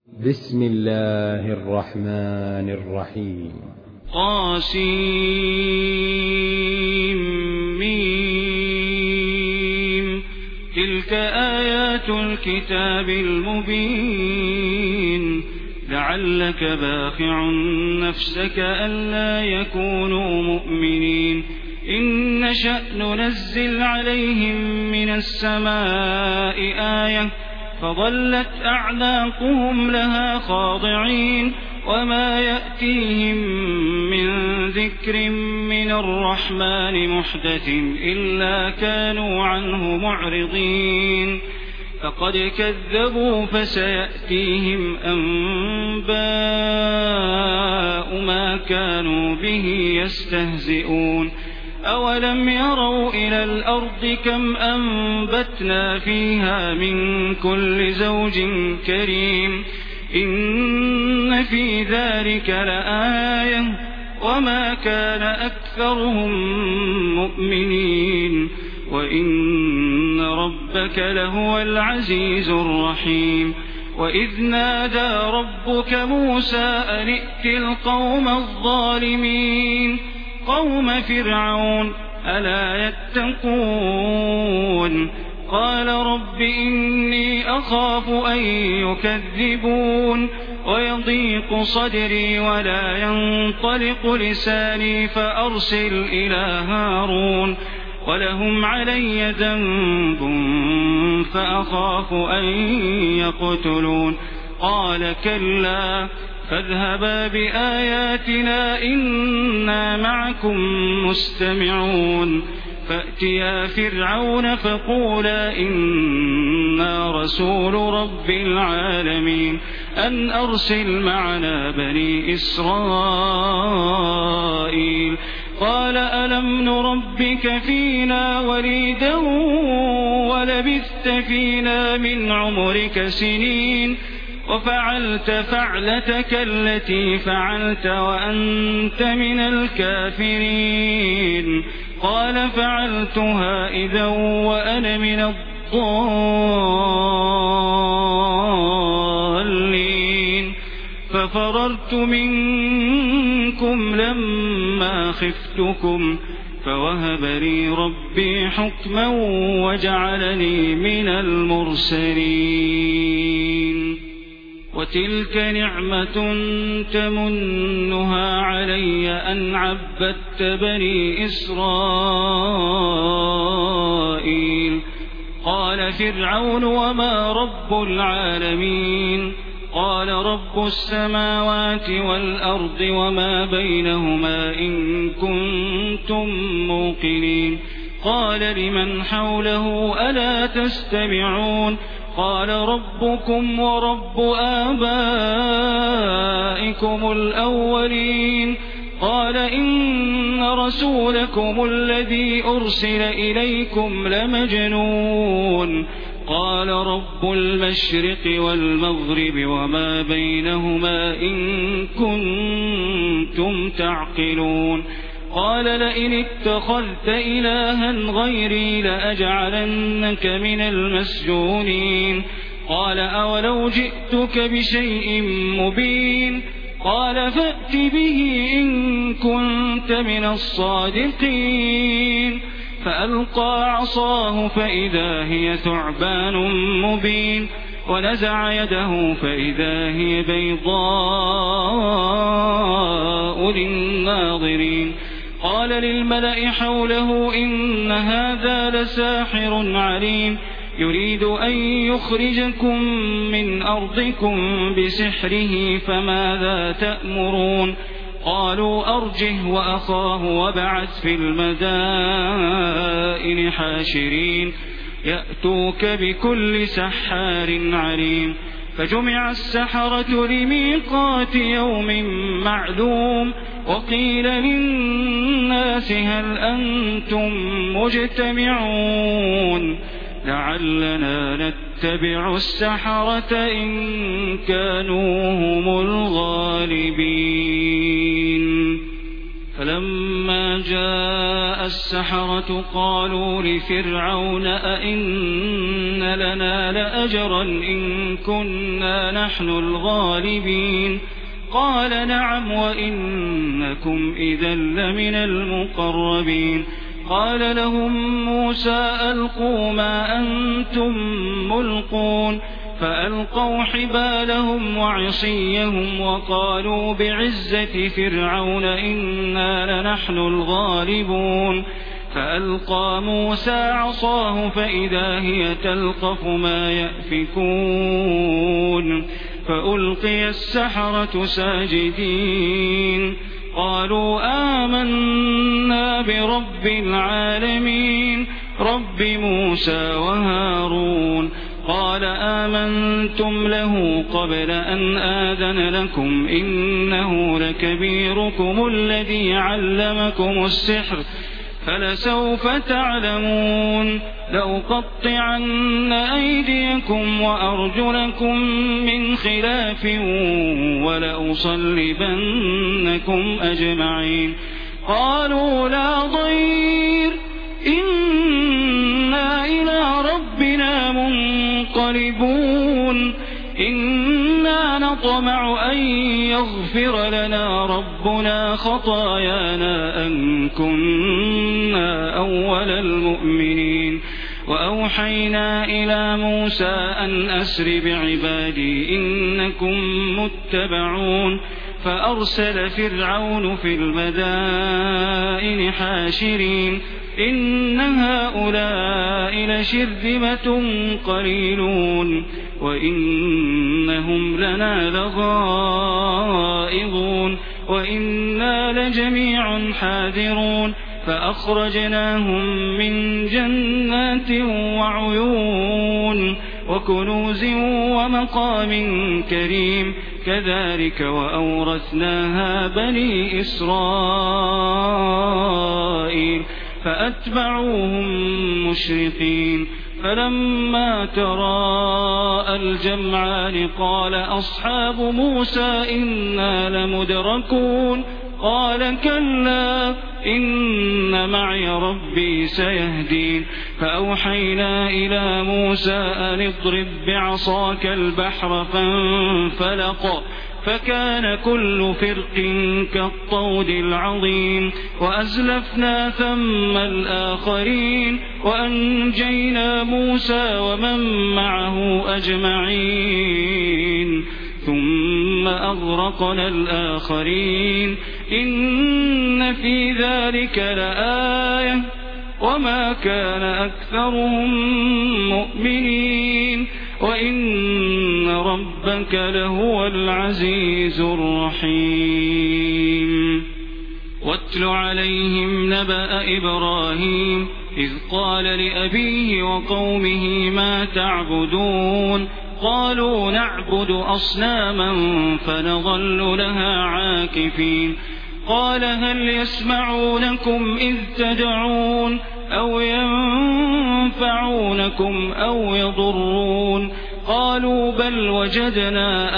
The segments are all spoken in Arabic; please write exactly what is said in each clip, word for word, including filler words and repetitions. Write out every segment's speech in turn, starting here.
بسم الله الرحمن الرحيم. طاسيم. تلك آيات الكتاب المبين. لعلك باخع نفسك ألا يكونوا مؤمنين. إن نشأ ننزل عليهم من السماء آية فظلت أعناقهم لها خاضعين وما يأتيهم من ذكر من الرحمن محدث إلا كانوا عنه معرضين. فقد كذبوا فسيأتيهم أنباء ما كانوا به يستهزئون. أولم يروا إلى الأرض كم أنبتنا فيها من كل زوج كريم. إن في ذلك لآية وما كان أكثرهم مؤمنين وإن ربك لهو العزيز الرحيم. وإذ نادى ربك موسى أن ائت القوم الظالمين قوم فرعون ألا يتقون. قال رب إني أخاف أن يكذبون ويضيق صدري ولا ينطلق لساني فأرسل إلى هارون ولهم علي ذنب فأخاف أن يقتلون. قال كلا فاذهبا بآياتنا إنا معكم مستمعون. فأتيا فرعون فقولا إنا رسول رب العالمين أن أرسل معنا بني إسرائيل. قال ألم نربك فينا وليدا ولبثت فينا من عمرك سنين وفعلت فعلتك التي فعلت وأنت من الكافرين. قال فعلتها إذا وأنا من الضالين. ففررت منكم لما خفتكم فوهب لي ربي حكما وجعلني من المرسلين. وتلك نعمة تمنها علي أن عبدت بني إسرائيل. قال فرعون وما رب العالمين. قال رب السماوات والأرض وما بينهما إن كنتم موقنين. قال لمن حوله ألا تستمعون. قال ربكم ورب آبائكم الأولين. قال إن رسولكم الذي أرسل إليكم لمجنون. قال رب المشرق والمغرب وما بينهما إن كنتم تعقلون. قال لئن اتخذت إلها غيري لأجعلنك من المسجونين. قال أولو جئتك بشيء مبين. قال فأت به إن كنت من الصادقين. فألقى عصاه فإذا هي ثعبان مبين ونزع يده فإذا هي بيضاء للناظرين. قال للملأ حوله إن هذا لساحر عليم يريد أن يخرجكم من أرضكم بسحره فماذا تأمرون. قالوا أرجه وأخاه وابعث في المدائن حاشرين يأتوك بكل سحار عليم. فجمع السحرة لميقات يوم معلوم. وقيل للناس هل أنتم مجتمعون لعلنا نتبع السحرة إن كانوا هم الغالبين. فلما جاء السحرة قالوا لفرعون أئن لنا لأجرا إن كنا نحن الغالبين قال نعم وإنكم إذا لمن المقربين قال لهم موسى ألقوا ما أنتم ملقون فألقوا حبالهم وعصيهم وقالوا بعزة فرعون إنا لنحن الغالبون فألقى موسى عصاه فإذا هي تلقف ما يأفكون فألقي السحرة ساجدين قالوا آمنا برب العالمين رب موسى وهارون قال آمنتم له قبل أن آذن لكم إنه لكبيركم الذي علمكم السحر فلسوف تعلمون لأقطعن أيديكم وأرجلكم من خلاف ولأصلبنكم أجمعين قالوا لا ضير إنا إلى ربنا منقلبون إنا نطمع أن يغفر لنا ربنا خطايانا أن كنا أول المؤمنين وأوحينا إلى موسى أن أسر بعبادي إنكم متبعون فأرسل فرعون في المدائن حاشرين إن هؤلاء لشرذمة قليلون وإنهم لنا لغائظون وإنا لجميع حاذرون فأخرجناهم من جنات وعيون وكنوز ومقام كريم كذلك وأورثناها بني إسرائيل فأتبعوهم مشرقين فلما تراءى الجمعان قال أصحاب موسى إنا لمدركون قال كلا إن معي ربي سيهدين فأوحينا إلى موسى أن اضرب بعصاك البحر فانفلق فكان كل فرق كالطود العظيم وأزلفنا ثم الآخرين وأنجينا موسى ومن معه أجمعين ثم أغرقنا الآخرين إن في ذلك لآية وما كان أكثرهم مؤمنين وإن ربك لهو العزيز الرحيم واتل عليهم نبأ إبراهيم إذ قال لأبيه وقومه ما تعبدون قالوا نعبد أصناما فنظل لها عاكفين قال هل يسمعونكم إذ تدعون أو ينفعونكم أو يضرون قالوا بل وجدنا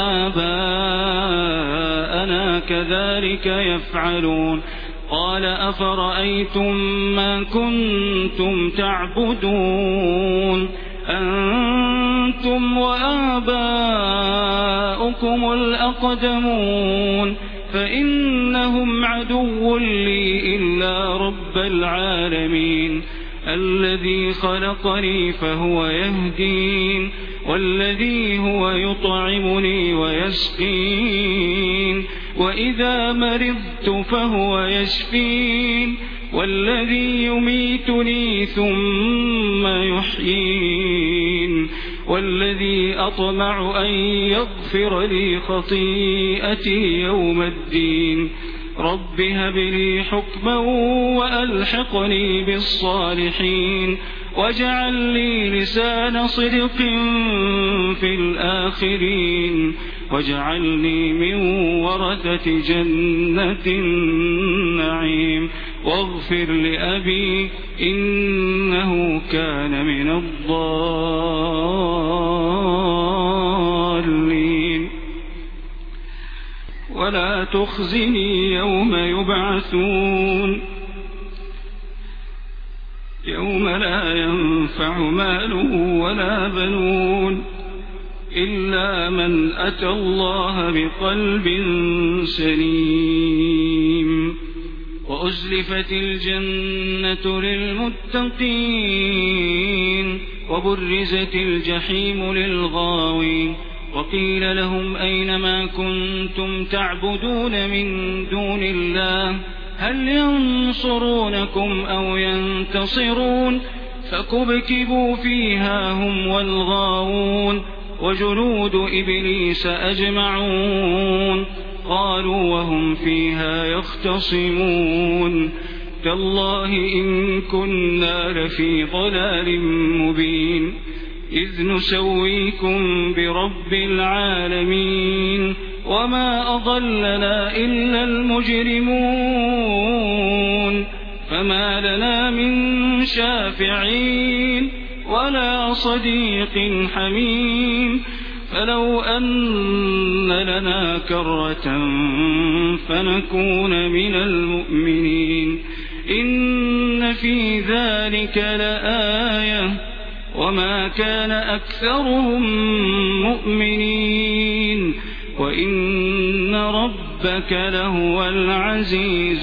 آباءنا كذلك يفعلون قال أفرأيتم ما كنتم تعبدون أنتم وآباؤكم الأقدمون فإنهم عدو لي إلا رب العالمين الذي خلقني فهو يهدين والذي هو يطعمني ويسقين وإذا مرضت فهو يشفين والذي يميتني ثم يحيين والذي أطمع أن يغفر لي خطيئتي يوم الدين رب هب لي حكما وألحقني بالصالحين واجعل لي لسان صدق في الآخرين واجعلني من ورثة جنة النعيم واغفر لأبي إنه كان من الضالين ولا تخزني يوم يبعثون يوم لا ينفع مال ولا بنون إلا من أتى الله بقلب سليم. وأزلفت الجنة للمتقين وبرزت الجحيم للغاوين وقيل لهم أين ما كنتم تعبدون من دون الله هل ينصرونكم أو ينتصرون فكبكبوا فيها هم والغاوون وجنود إبليس أجمعون قالوا وهم فيها يختصمون تالله إن كنا لفي ضلال مبين إذ نسويكم برب العالمين وما أضلنا إلا المجرمون فما لنا من شافعين ولا صديق حميم فلو أن لنا كرة فنكون من المؤمنين إن في ذلك لآية وما كان أكثرهم مؤمنين وإن ربك لهو العزيز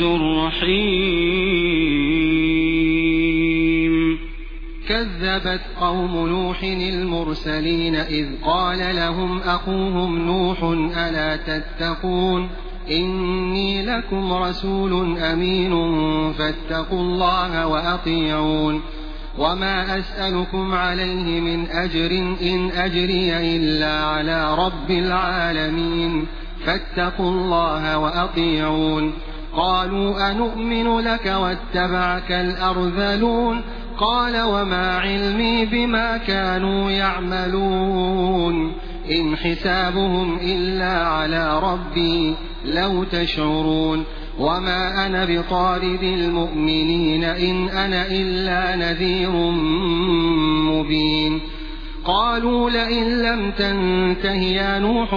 الرحيم. كذبت قوم نوح المرسلين إذ قال لهم أخوهم نوح ألا تتقون إني لكم رسول أمين فاتقوا الله وأطيعون وما أسألكم عليه من أجر إن أجري إلا على رب العالمين فاتقوا الله وأطيعون. قالوا أنؤمن لك واتبعك الأرذلون قال وما علمي بما كانوا يعملون إن حسابهم إلا على ربي لو تشعرون وما أنا بطارد المؤمنين إن أنا إلا نذير مبين. قالوا لئن لم تنته يا نوح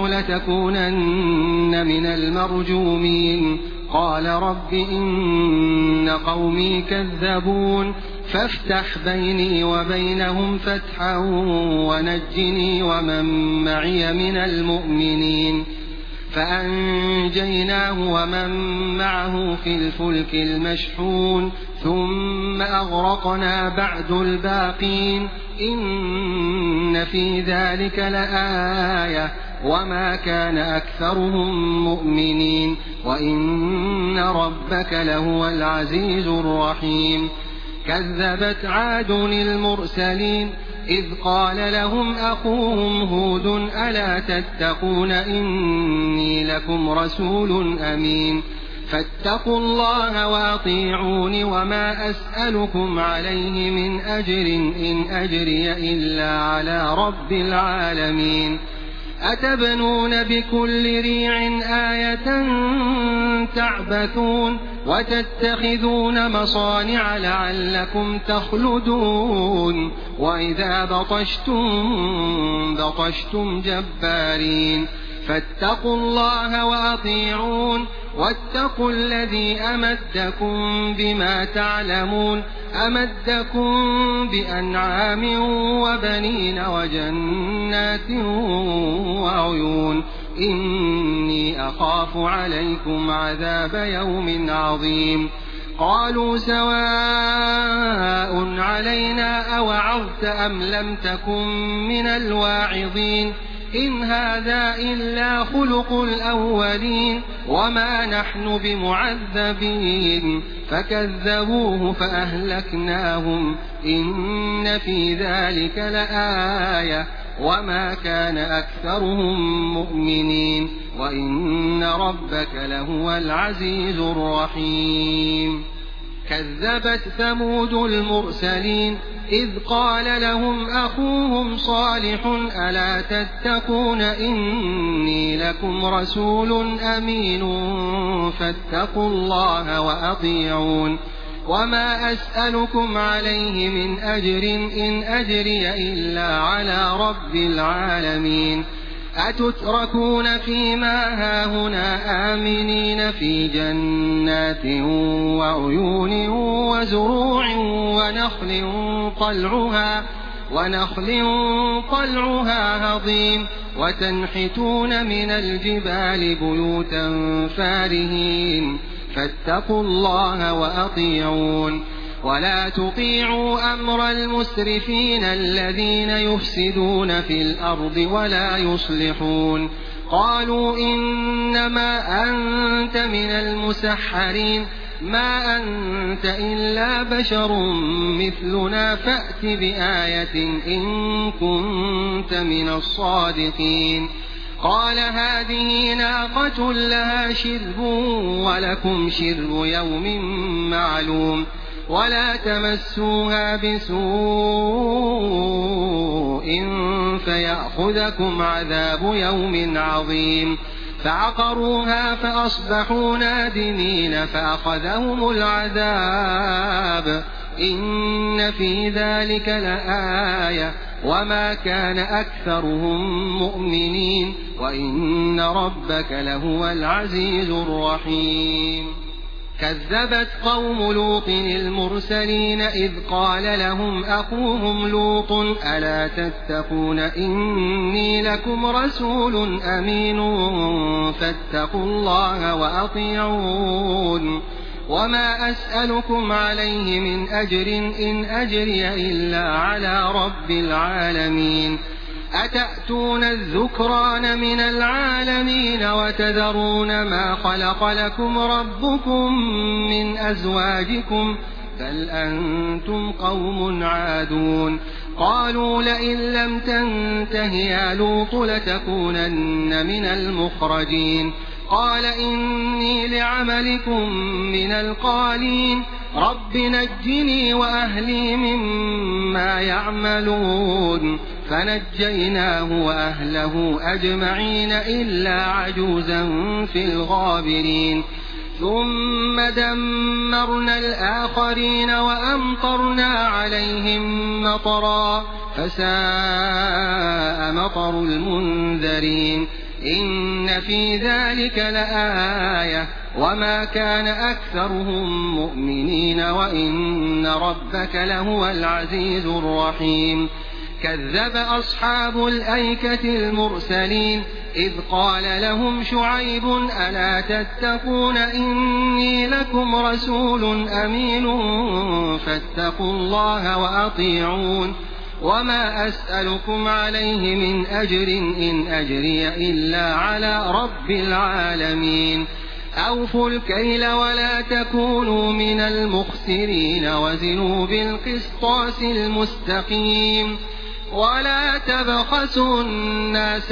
لتكونن من المرجومين قال رب إن قومي كذبون فافتح بيني وبينهم فتحا ونجني ومن معي من المؤمنين. فأنجيناه ومن معه في الفلك المشحون ثم أغرقنا بعد الباقين إن في ذلك لآية وما كان أكثرهم مؤمنين وإن ربك لهو العزيز الرحيم. كذبت عاد المرسلين إذ قال لهم أخوهم هود ألا تتقون إني لكم رسول أمين فاتقوا الله وأطيعون وما أسألكم عليه من أجر إن أجري إلا على رب العالمين. أتبنون بكل ريع آية تعبثون وتتخذون مصانع لعلكم تخلدون وإذا بطشتم بطشتم جبارين فاتقوا الله وأطيعون واتقوا الذي أمدكم بما تعلمون أمدكم بأنعام وبنين وجنات وعيون إني أخاف عليكم عذاب يوم عظيم. قالوا سواء علينا أوعظت أم لم تكن من الواعظين إن هذا إلا خلق الأولين وما نحن بمعذبين فكذبوه فأهلكناهم إن في ذلك لآية وما كان أكثرهم مؤمنين وإن ربك لهو العزيز الرحيم. كذبت ثمود المرسلين إذ قال لهم أخوهم صالح ألا تتقون إني لكم رسول أمين فاتقوا الله وأطيعون وما أسألكم عليه من أجر إن أجري إلا على رب العالمين. أتتركون فيما هاهنا آمنين في جنات وعيون وزروع ونخل طلعها ونخل طلعها هضيم وتنحتون من الجبال بيوتا فارهين فاتقوا الله وأطيعون ولا تطيعوا أمر المسرفين الذين يفسدون في الأرض ولا يصلحون قالوا إنما أنت من المسحرين ما أنت إلا بشر مثلنا فأت بآية إن كنت من الصادقين قال هذه ناقة لها شرب ولكم شرب يوم معلوم ولا تمسوها بسوء فيأخذكم عذاب يوم عظيم فعقروها فأصبحوا نادمين فأخذهم العذاب إن في ذلك لآية وما كان أكثرهم مؤمنين وإن ربك لهو العزيز الرحيم كذبت قوم لوط المرسلين إذ قال لهم أخوهم لوط ألا تتقون إني لكم رسول أمين فاتقوا الله وأطيعون وما أسألكم عليه من أجر إن أجري إلا على رب العالمين أتأتون الذكران من العالمين وتذرون ما خلق لكم ربكم من أزواجكم بل أنتم قوم عادون قالوا لئن لم تنته يا لوط لتكونن من المخرجين قال إني لعملكم من القالين رب نجني وأهلي مما يعملون فنجيناه وأهله أجمعين إلا عجوزا في الغابرين ثم دمرنا الآخرين وأمطرنا عليهم مطرا فساء مطر المنذرين إن في ذلك لآية وما كان أكثرهم مؤمنين وإن ربك لهو العزيز الرحيم كذب أصحاب الأيكة المرسلين إذ قال لهم شعيب ألا تتقون إني لكم رسول أمين فاتقوا الله وأطيعون وما أسألكم عليه من أجر إن أجري إلا على رب العالمين أوفوا الكيل ولا تكونوا من المخسرين وزنوا بالقسطاس المستقيم ولا تبخسوا الناس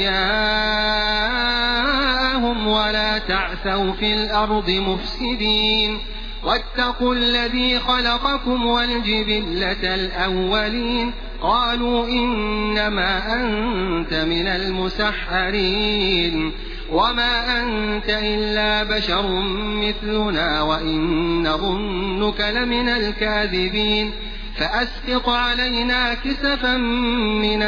أشياءهم ولا تعثوا في الأرض مفسدين واتقوا الذي خلقكم والجبلة الأولين قالوا إنما أنت من المسحرين وما أنت إلا بشر مثلنا وإن نظنك لمن الكاذبين فأسقط علينا كسفا من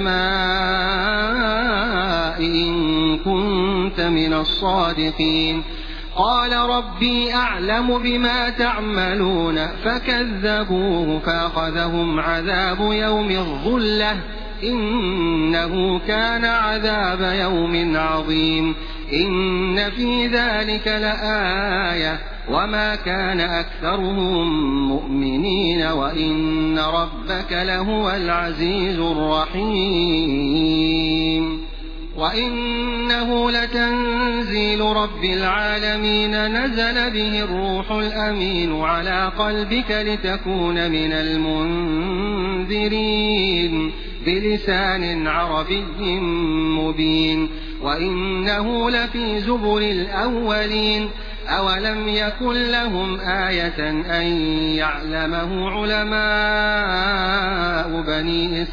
السماء إن كنت من الصادقين قال ربي أعلم بما تعملون فكذبوه فأخذهم عذاب يوم الظلة إنه كان عذاب يوم عظيم إن في ذلك لآية وما كان أكثرهم مؤمنين وإن ربك لهو العزيز الرحيم وإنه لتنزيل رب العالمين نزل به الروح الأمين على قلبك لتكون من المنذرين بلسان عربي مبين وإنه لفي زبر الأولين أولم يكن لهم آية أن يعلمه علماء بني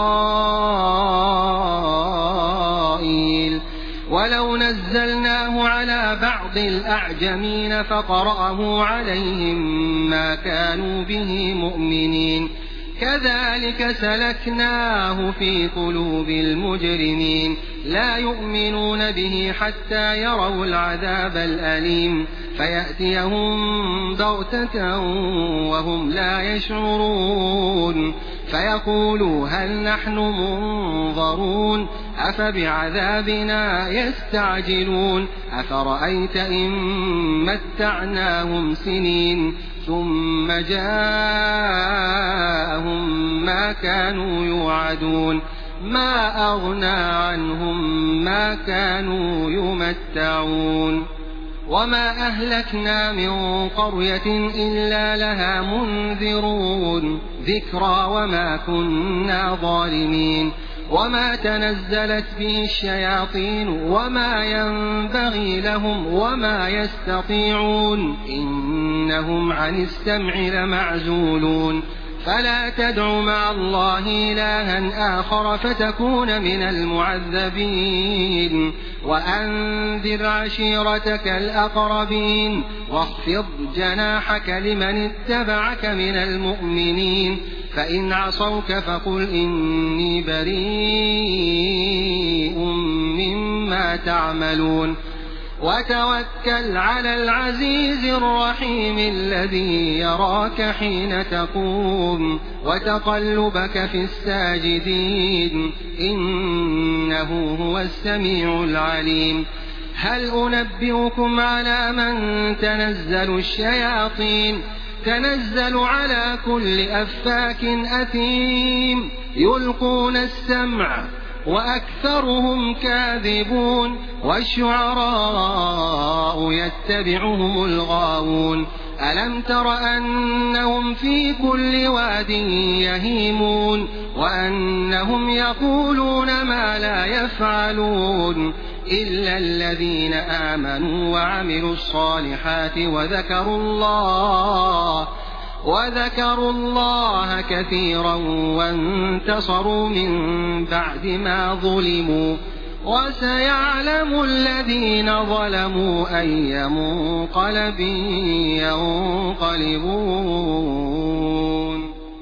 إسرائيل ولو نزلناه على بعض الأعجمين فقرأه عليهم ما كانوا به مؤمنين كذلك سلكناه في قلوب المجرمين لا يؤمنون به حتى يروا العذاب الأليم فيأتيهم بغتة وهم لا يشعرون فيقولوا هل نحن منظرون أفبعذابنا يستعجلون أفرأيت إن متعناهم سنين ثم جاءهم ما كانوا يوعدون ما أغنى عنهم ما كانوا يمتعون وما أهلكنا من قرية إلا لها منذرون ذكرى وما كنا ظالمين وما تنزلت به الشياطين وما ينبغي لهم وما يستطيعون إنهم عن السمع لمعزولون فلا تدع مع الله إلها آخر فتكون من المعذبين وأنذر عشيرتك الأقربين واخفض جناحك لمن اتبعك من المؤمنين فإن عصوك فقل إني بريء مما تعملون وتوكل على العزيز الرحيم الذي يراك حين تقوم وتقلبك في الساجدين إنه هو السميع العليم هل أنبئكم على من تنزل الشياطين تنزل على كل أفاك أثيم يلقون السمع وأكثرهم كاذبون والشعراء يتبعهم الغاوون ألم تر أنهم في كل واد يهيمون وأنهم يقولون ما لا يفعلون إلا الذين آمنوا وعملوا الصالحات وذكروا الله وذكروا الله كثيرا وانتصروا من بعد ما ظلموا وسيعلم الذين ظلموا أي منقلب ينقلبون.